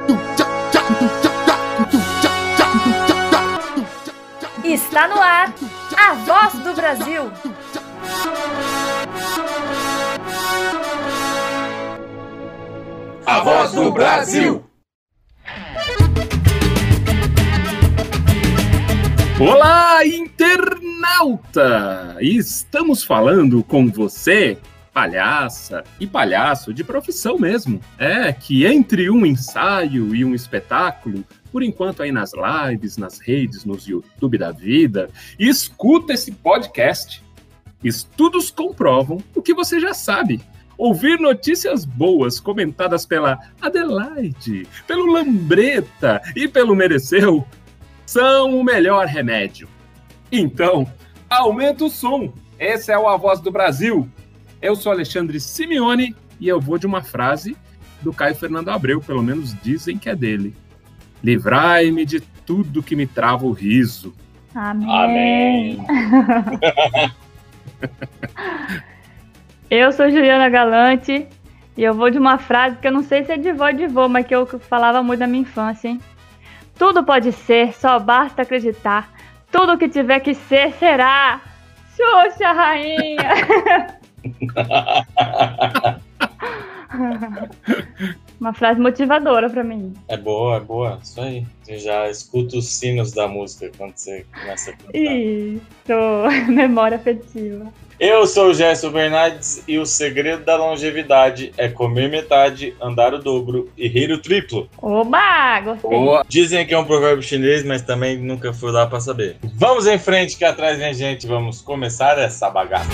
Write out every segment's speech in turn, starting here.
Está no ar, a Voz do Brasil. A Voz do Brasil. Olá, internauta! Estamos falando com você, palhaça e palhaço de profissão mesmo. Que entre um ensaio e um espetáculo, por enquanto aí nas lives, nas redes, nos YouTube da vida, escuta esse podcast. Estudos comprovam o que você já sabe. Ouvir notícias boas comentadas pela Adelaide, pelo Lambreta e pelo Mereceu são o melhor remédio. Então, aumenta o som. Esse é o A Voz do Brasil. Eu sou Alexandre Simeone e eu vou de uma frase do Caio Fernando Abreu, pelo menos dizem que é dele. Livrai-me de tudo que me trava o riso. Amém. Eu sou Juliana Galante e eu vou de uma frase que eu não sei se é de vó, mas que eu falava muito na minha infância, hein? Tudo pode ser, só basta acreditar. Tudo que tiver que ser, será. Xuxa, rainha! Uma frase motivadora pra mim. É boa. Isso aí. Você já escuta os sinos da música quando você começa a cantar. Isso, memória afetiva. Eu sou o Gerson Bernardes e o segredo da longevidade é comer metade, andar o dobro e rir o triplo. Oba, gostei. Boa. Dizem que é um provérbio chinês, mas também nunca fui lá pra saber. Vamos em frente que atrás vem gente, vamos começar essa bagaça.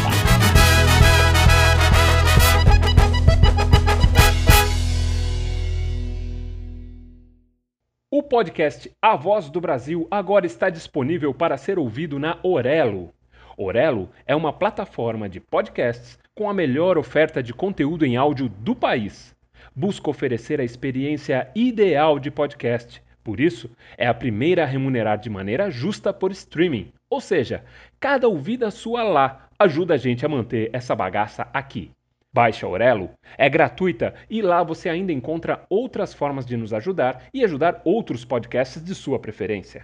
O podcast A Voz do Brasil agora está disponível para ser ouvido na Orelo. Orelo é uma plataforma de podcasts com a melhor oferta de conteúdo em áudio do país. Busca oferecer a experiência ideal de podcast. Por isso, é a primeira a remunerar de maneira justa por streaming. Ou seja, cada ouvida sua lá ajuda a gente a manter essa bagaça aqui. Baixe a Orelo, é gratuita e lá você ainda encontra outras formas de nos ajudar e ajudar outros podcasts de sua preferência.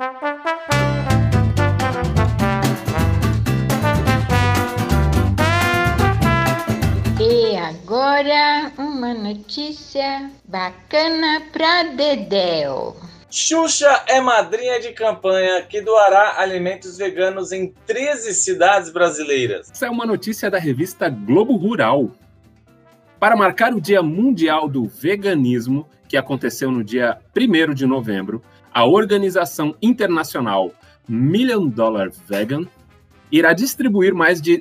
E agora, uma notícia bacana pra Dedéu. Xuxa é madrinha de campanha que doará alimentos veganos em 13 cidades brasileiras. Essa é uma notícia da revista Globo Rural. Para marcar o Dia Mundial do Veganismo, que aconteceu no dia 1º de novembro, a organização internacional Million Dollar Vegan irá distribuir mais de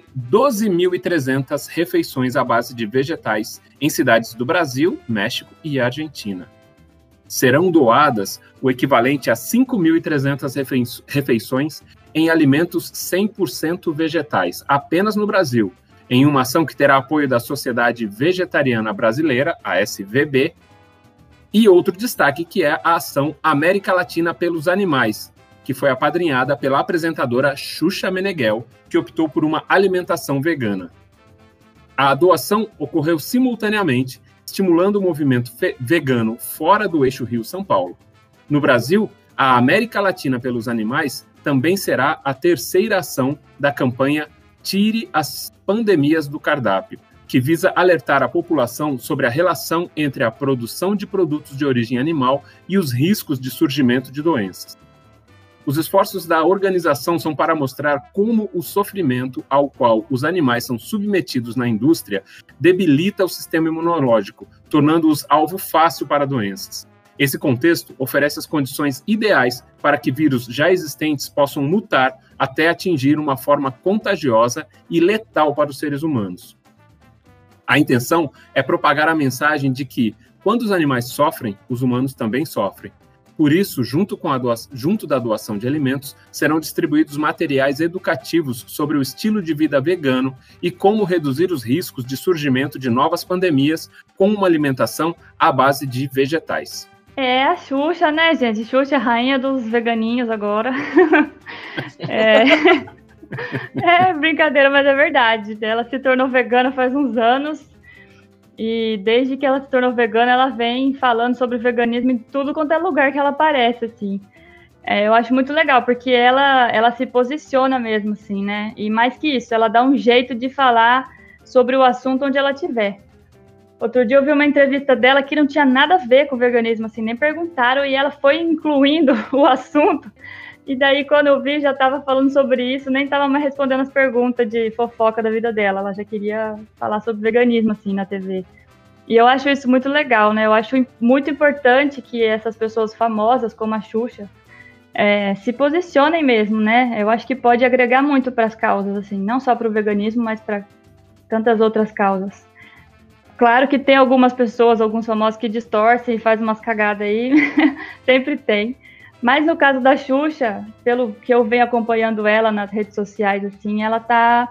12.300 refeições à base de vegetais em cidades do Brasil, México e Argentina. Serão doadas o equivalente a 5.300 refeições em alimentos 100% vegetais, apenas no Brasil, em uma ação que terá apoio da Sociedade Vegetariana Brasileira, a SVB, e outro destaque que é a ação América Latina pelos Animais, que foi apadrinhada pela apresentadora Xuxa Meneghel, que optou por uma alimentação vegana. A doação ocorreu simultaneamente, estimulando o movimento vegano fora do eixo Rio-São Paulo. No Brasil, a América Latina pelos Animais também será a terceira ação da campanha Tire as Pandemias do Cardápio, que visa alertar a população sobre a relação entre a produção de produtos de origem animal e os riscos de surgimento de doenças. Os esforços da organização são para mostrar como o sofrimento ao qual os animais são submetidos na indústria debilita o sistema imunológico, tornando-os alvo fácil para doenças. Esse contexto oferece as condições ideais para que vírus já existentes possam mutar até atingir uma forma contagiosa e letal para os seres humanos. A intenção é propagar a mensagem de que, quando os animais sofrem, os humanos também sofrem. Por isso, junto da doação de alimentos, serão distribuídos materiais educativos sobre o estilo de vida vegano e como reduzir os riscos de surgimento de novas pandemias com uma alimentação à base de vegetais. É a Xuxa, né, gente? Xuxa é a rainha dos veganinhos agora. É brincadeira, mas é verdade. Ela se tornou vegana faz uns anos. E desde que ela se tornou vegana, ela vem falando sobre o veganismo em tudo quanto é lugar que ela aparece, assim. Eu acho muito legal, porque ela se posiciona mesmo, assim, né? E mais que isso, ela dá um jeito de falar sobre o assunto onde ela estiver. Outro dia eu vi uma entrevista dela que não tinha nada a ver com o veganismo, assim, nem perguntaram, e ela foi incluindo o assunto. E daí, quando eu vi, já estava falando sobre isso, nem estava mais respondendo as perguntas de fofoca da vida dela. Ela já queria falar sobre veganismo, assim, na TV. E eu acho isso muito legal, né? Eu acho muito importante que essas pessoas famosas, como a Xuxa, se posicionem mesmo, né? Eu acho que pode agregar muito para as causas, assim, não só para o veganismo, mas para tantas outras causas. Claro que tem algumas pessoas, alguns famosos que distorcem e fazem umas cagadas aí, sempre tem. Mas no caso da Xuxa, pelo que eu venho acompanhando ela nas redes sociais, assim, ela tá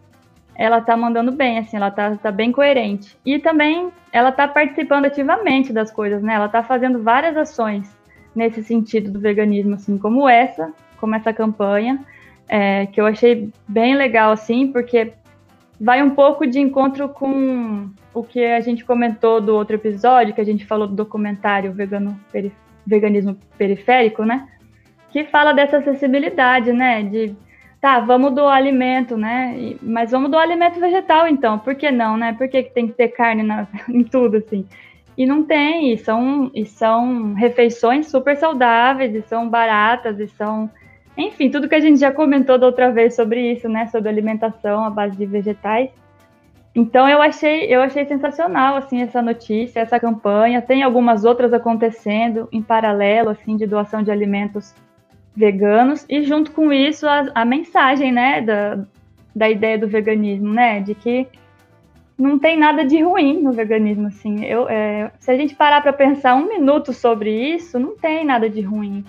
mandando bem, assim, ela tá bem coerente. E também ela tá participando ativamente das coisas, né? Ela tá fazendo várias ações nesse sentido do veganismo, assim, como essa campanha, que eu achei bem legal, assim, porque vai um pouco de encontro com o que a gente comentou do outro episódio, que a gente falou do documentário Veganismo Periférico, né? Que fala dessa acessibilidade, né? Vamos doar alimento, né? Mas vamos doar alimento vegetal, então. Por que não, né? Por que tem que ter carne em tudo, assim? E não tem, e são refeições super saudáveis, e são baratas, e são... Enfim, tudo que a gente já comentou da outra vez sobre isso, né? Sobre alimentação à base de vegetais. Então, eu achei sensacional, assim, essa notícia, essa campanha. Tem algumas outras acontecendo em paralelo, assim, de doação de alimentos veganos. E, junto com isso, a mensagem, né? Da ideia do veganismo, né? De que não tem nada de ruim no veganismo, assim. Se a gente parar para pensar um minuto sobre isso, não tem nada de ruim.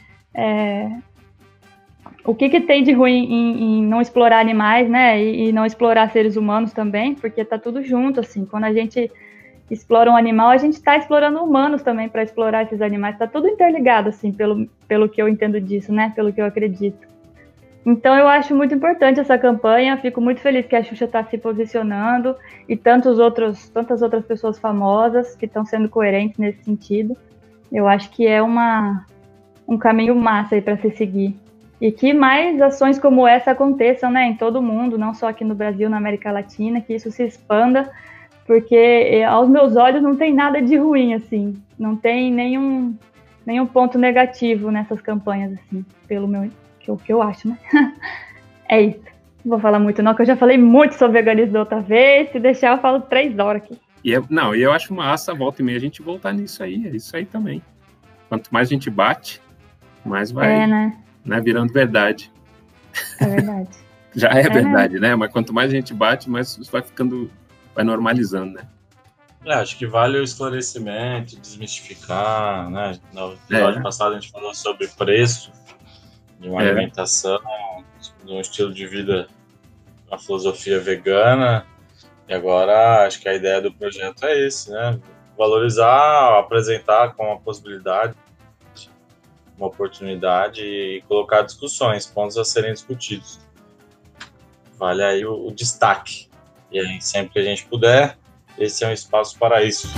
O que tem de ruim em não explorar animais, né? E não explorar seres humanos também, porque tá tudo junto, assim. Quando a gente explora um animal, a gente está explorando humanos também para explorar esses animais. Tá tudo interligado, assim, pelo que eu entendo disso, né? Pelo que eu acredito. Então eu acho muito importante essa campanha, fico muito feliz que a Xuxa está se posicionando e tantas outras pessoas famosas que estão sendo coerentes nesse sentido. Eu acho que é um caminho massa aí para se seguir. E que mais ações como essa aconteçam, né, em todo o mundo, não só aqui no Brasil, na América Latina, que isso se expanda, porque aos meus olhos não tem nada de ruim, assim, não tem nenhum ponto negativo nessas campanhas, assim, o que eu acho, né? É isso. Não vou falar muito não, que eu já falei muito sobre veganismo da outra vez, se deixar eu falo 3 horas aqui. E eu acho massa, volta e meia, a gente voltar nisso aí, é isso aí também. Quanto mais a gente bate, mais vai... né, virando verdade. É verdade. Já é verdade, né? Mas quanto mais a gente bate, mais vai normalizando, né? Acho que vale o esclarecimento, desmistificar, né? No episódio passado a gente falou sobre preço de uma alimentação, de um estilo de vida, uma filosofia vegana. E agora acho que a ideia do projeto é esse, né? Valorizar, apresentar como uma possibilidade, uma oportunidade e colocar discussões, pontos a serem discutidos. Vale aí o destaque. E aí, sempre que a gente puder, esse é um espaço para isso.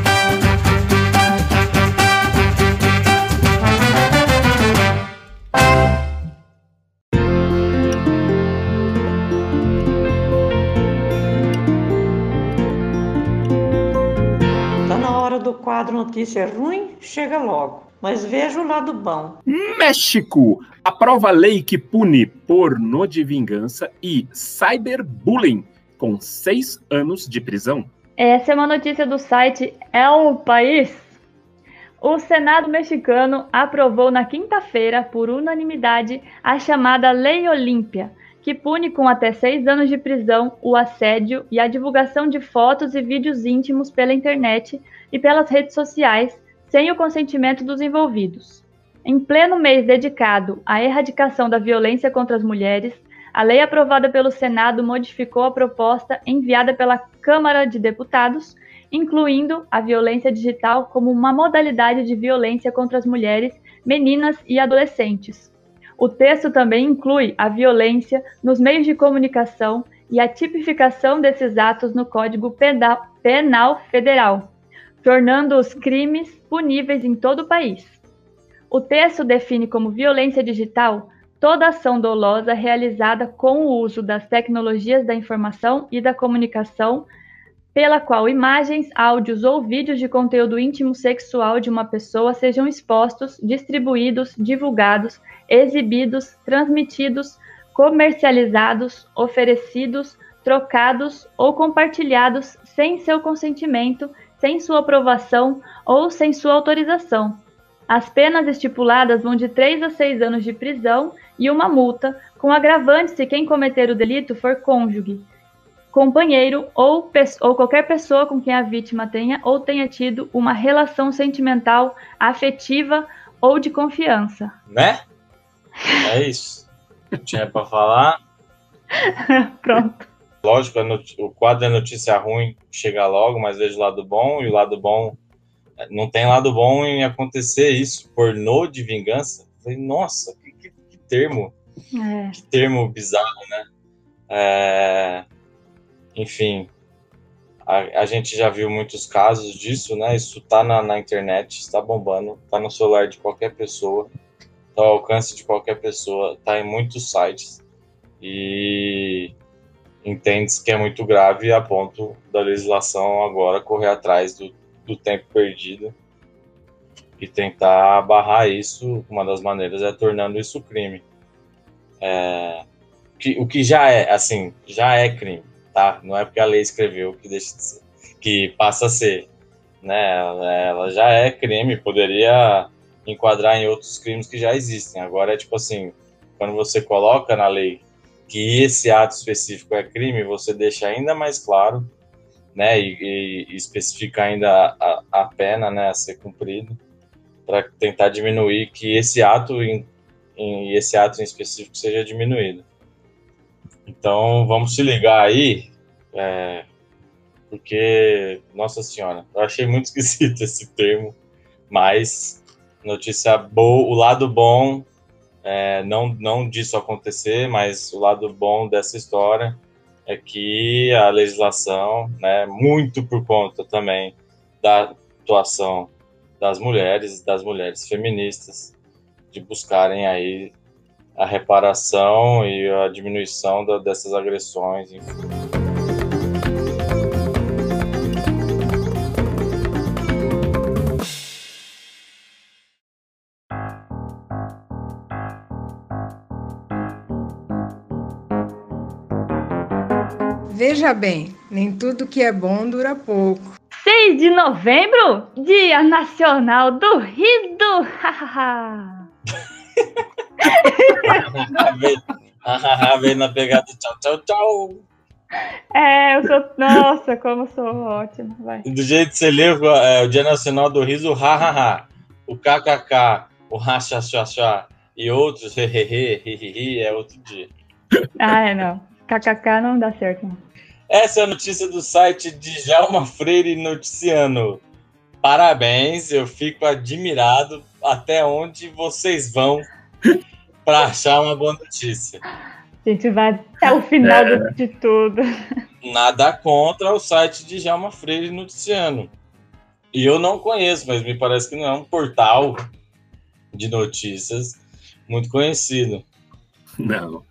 Tá na hora do quadro Notícia Ruim? Chega logo. Mas veja o lado bom. México aprova lei que pune pornô de vingança e cyberbullying com 6 anos de prisão. Essa é uma notícia do site El País. O Senado mexicano aprovou na quinta-feira, por unanimidade, a chamada Lei Olímpia, que pune com até 6 anos de prisão o assédio e a divulgação de fotos e vídeos íntimos pela internet e pelas redes sociais, sem o consentimento dos envolvidos. Em pleno mês dedicado à erradicação da violência contra as mulheres, a lei aprovada pelo Senado modificou a proposta enviada pela Câmara de Deputados, incluindo a violência digital como uma modalidade de violência contra as mulheres, meninas e adolescentes. O texto também inclui a violência nos meios de comunicação e a tipificação desses atos no Código Penal Federal, tornando os crimes puníveis em todo o país. O texto define como violência digital toda ação dolosa realizada com o uso das tecnologias da informação e da comunicação, pela qual imagens, áudios ou vídeos de conteúdo íntimo sexual de uma pessoa sejam expostos, distribuídos, divulgados, exibidos, transmitidos, comercializados, oferecidos, trocados ou compartilhados sem seu consentimento, sem sua aprovação ou sem sua autorização. As penas estipuladas vão de 3 a 6 anos de prisão e uma multa, com agravante se quem cometer o delito for cônjuge, companheiro ou qualquer pessoa com quem a vítima tenha ou tenha tido uma relação sentimental, afetiva ou de confiança. Né? É isso. Não tinha para falar. Pronto. Lógico, o quadro é notícia ruim, chega logo, mas vejo o lado bom, e o lado bom... Não tem lado bom em acontecer isso, pornô de vingança. Falei, nossa, que termo. Que termo bizarro, né? Enfim, a gente já viu muitos casos disso, né? Isso tá na internet, está bombando, tá no celular de qualquer pessoa, tá ao alcance de qualquer pessoa, tá em muitos sites e entende-se que é muito grave a ponto da legislação agora correr atrás do tempo perdido e tentar barrar isso. Uma das maneiras é tornando isso crime. O que já é, assim, já é crime. Tá? Não é porque a lei escreveu que deixa de ser, que passa a ser, né? Ela já é crime, poderia enquadrar em outros crimes que já existem. Agora é tipo assim, quando você coloca na lei que esse ato específico é crime, você deixa ainda mais claro, né? E especifica ainda a pena, né, a ser cumprido, para tentar diminuir que esse ato em específico seja diminuído. Então, vamos se ligar aí, porque, nossa senhora, eu achei muito esquisito esse termo, mas notícia boa, o lado bom, não disso acontecer, mas o lado bom dessa história é que a legislação, né, muito por conta também da atuação das mulheres feministas, de buscarem aí a reparação e a diminuição dessas agressões, enfim. Veja bem, nem tudo que é bom dura pouco. 6 de novembro, Dia Nacional do Riso! Vem na pegada, tchau. Eu sou... Nossa, como eu sou ótima. Vai. Do jeito que você lê, o Dia Nacional do Riso, o kkk, o rachachachá e outros, é outro dia. Não. KKK não dá certo, não. Essa é a notícia do site Djalma Freire Noticiano. Parabéns, eu fico admirado até onde vocês vão para achar uma boa notícia. A gente vai até o final de tudo. Nada contra o site Djalma Freire Noticiano. E eu não conheço, mas me parece que não é um portal de notícias muito conhecido. Não.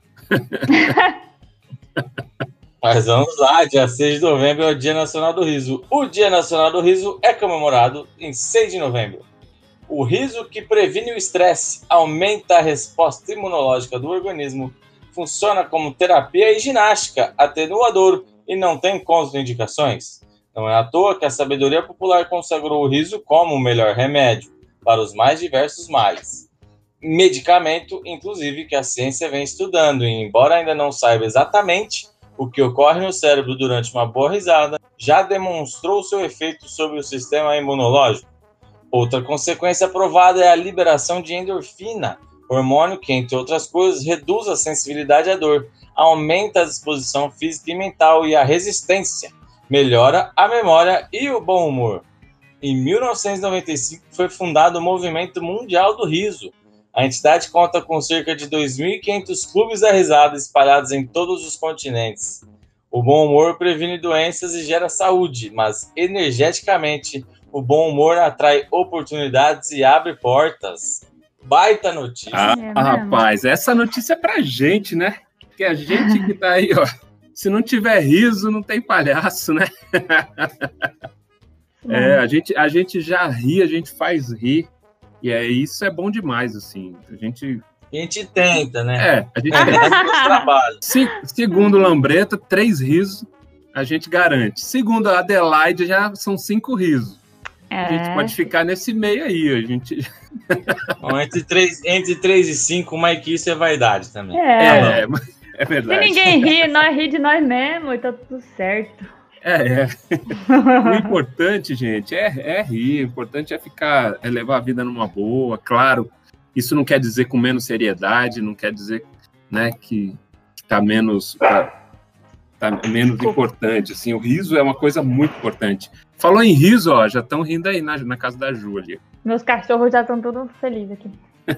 Mas vamos lá, dia 6 de novembro é o Dia Nacional do Riso. O Dia Nacional do Riso é comemorado em 6 de novembro. O riso, que previne o estresse, aumenta a resposta imunológica do organismo, funciona como terapia e ginástica, atenuador e não tem contraindicações. Não é à toa que a sabedoria popular consagrou o riso como o melhor remédio para os mais diversos males. Medicamento, inclusive, que a ciência vem estudando, e embora ainda não saiba exatamente o que ocorre no cérebro durante uma boa risada, já demonstrou seu efeito sobre o sistema imunológico. Outra consequência provada é a liberação de endorfina, hormônio que, entre outras coisas, reduz a sensibilidade à dor, aumenta a disposição física e mental e a resistência, melhora a memória e o bom humor. Em 1995 foi fundado o Movimento Mundial do Riso. A entidade conta com cerca de 2.500 clubes da risada espalhados em todos os continentes. O bom humor previne doenças e gera saúde, mas energeticamente, o bom humor atrai oportunidades e abre portas. Baita notícia. Rapaz, essa notícia é pra gente, né? Que a gente que tá aí, ó. Se não tiver riso, não tem palhaço, né? A gente já ri, a gente faz rir. E isso é bom demais, assim. A gente tenta, né? A gente tenta. Trabalho. Segundo Lambreta, 3 risos a gente garante. Segundo a Adelaide, já são 5 risos. A gente pode ficar nesse meio aí. A gente... Bom, entre 3 e 5, mas que isso é vaidade também. É verdade. Se ninguém ri, nós ri de nós mesmos e tá tudo certo. O importante, gente, é rir. O importante é levar a vida numa boa. Claro, isso não quer dizer com menos seriedade, não quer dizer, né, que tá menos importante. Assim, o riso é uma coisa muito importante. Falou em riso, ó, já estão rindo aí na casa da Júlia. Meus cachorros já estão todos felizes aqui.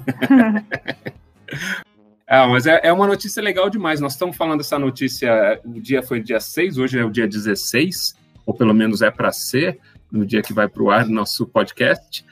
Mas é uma notícia legal demais. Nós estamos falando essa notícia, o dia foi dia 6, hoje é o dia 16, ou pelo menos é para ser, no dia que vai para o ar nosso podcast.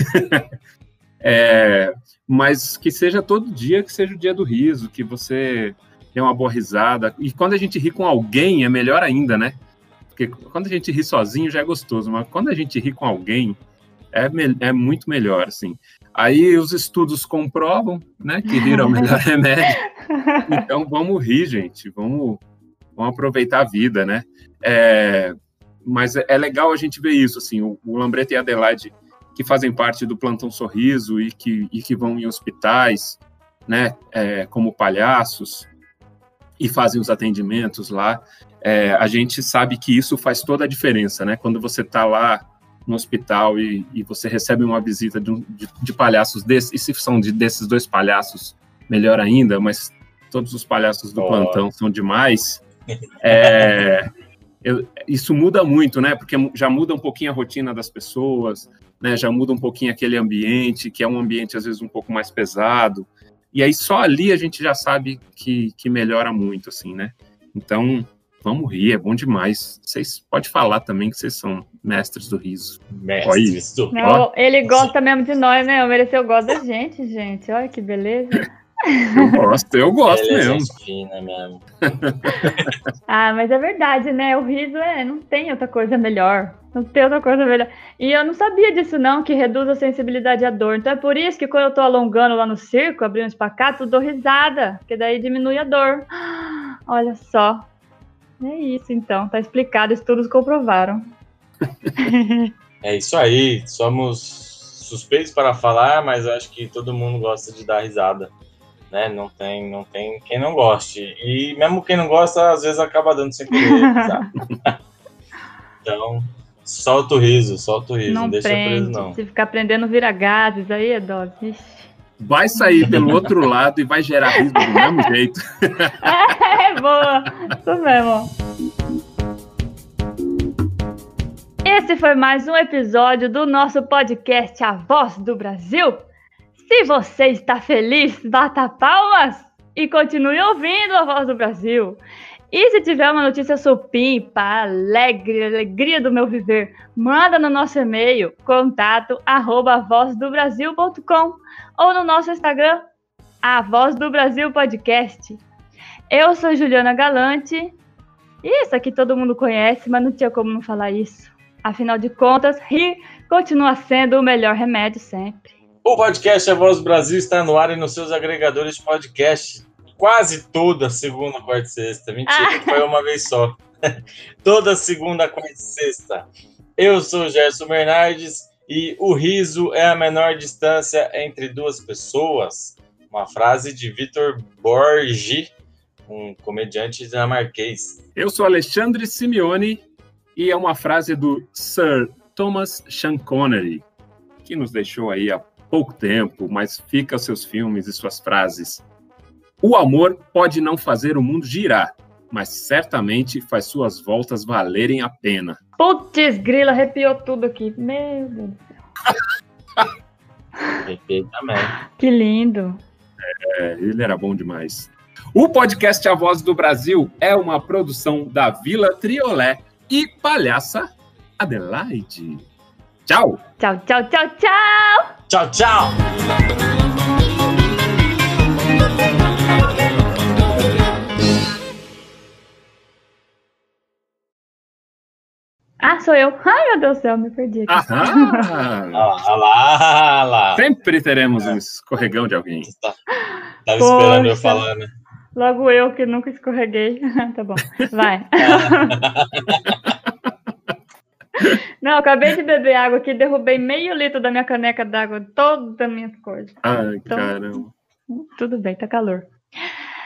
Mas que seja todo dia, que seja o dia do riso, que você dê uma boa risada. E quando a gente ri com alguém, é melhor ainda, né? Porque quando a gente ri sozinho já é gostoso, mas quando a gente ri com alguém, é muito melhor, assim. Aí os estudos comprovam, né, que rir é o melhor remédio. Então vamos rir, gente. Vamos aproveitar a vida, né? Mas é legal a gente ver isso, assim. O Lambreta e a Adelaide, que fazem parte do Plantão Sorriso e que vão em hospitais, né, como palhaços, e fazem os atendimentos lá. A gente sabe que isso faz toda a diferença, né? Quando você está lá no hospital e você recebe uma visita de palhaços desses, e se são desses 2 palhaços, melhor ainda, mas todos os palhaços do plantão são demais, isso muda muito, né? Porque já muda um pouquinho a rotina das pessoas, né? Já muda um pouquinho aquele ambiente, que é um ambiente às vezes um pouco mais pesado, e aí só ali a gente já sabe que melhora muito, assim, né? Então, vamos rir, é bom demais. Vocês podem falar também que vocês são mestres do riso. Mestres do riso. Ele gosta mesmo de nós, né? O Mereceu gosta da gente. Olha que beleza. Eu gosto ele mesmo. É gente fina mesmo. Mas é verdade, né? O riso não tem outra coisa melhor. Não tem outra coisa melhor. E eu não sabia disso, não, que reduz a sensibilidade à dor. Então é por isso que quando eu tô alongando lá no circo, abrindo um espacato, eu dou risada, porque daí diminui a dor. Olha só. É isso, então. Tá explicado, estudos comprovaram. É isso aí. Somos suspeitos para falar, mas acho que todo mundo gosta de dar risada, né? Não tem quem não goste. E mesmo quem não gosta, às vezes acaba dando sem querer risada. Então, solta o riso. Não deixa preso, não. Se ficar prendendo vira gases, aí é dose. Vai sair pelo outro lado e vai gerar riso do mesmo jeito. Boa. Isso mesmo. Esse foi mais um episódio do nosso podcast A Voz do Brasil. Se você está feliz, bata palmas e continue ouvindo A Voz do Brasil. E se tiver uma notícia supimpa, alegria do meu viver, manda no nosso e-mail, contato@vozdobrasil.com ou no nosso Instagram, A Voz do Brasil Podcast. Eu sou Juliana Galante, e isso aqui todo mundo conhece, mas não tinha como não falar isso. Afinal de contas, rir continua sendo o melhor remédio sempre. O podcast A Voz do Brasil está no ar e nos seus agregadores de podcast quase toda segunda, quarta e sexta. Mentira, foi uma vez só. Toda segunda, quarta e sexta. Eu sou o Gerson Bernardes e o riso é a menor distância entre 2 pessoas. Uma frase de Vitor Borgi, um comediante dinamarquês. Eu sou Alexandre Simeone e é uma frase do Sir Thomas Sean Connery, que nos deixou aí há pouco tempo, mas fica aos seus filmes e suas frases. O amor pode não fazer o mundo girar, mas certamente faz suas voltas valerem a pena. Putz, grila, arrepiou tudo aqui. Meu Deus do céu. Arrepiei também. Que lindo. Ele era bom demais. O podcast A Voz do Brasil é uma produção da Vila Triolé e Palhaça Adelaide. Tchau! Tchau, tchau, tchau, tchau! Tchau, tchau! Ah, sou eu. Ai, meu Deus do céu, me perdi aqui. Aham! Olha lá. Sempre teremos um escorregão de alguém. Tava esperando eu falar, né? Logo eu que nunca escorreguei. Tá bom, vai. Não, eu acabei de beber água aqui, derrubei meio litro da minha caneca d'água, todas as minhas coisas. Ai, então, caramba. Tudo bem, tá calor.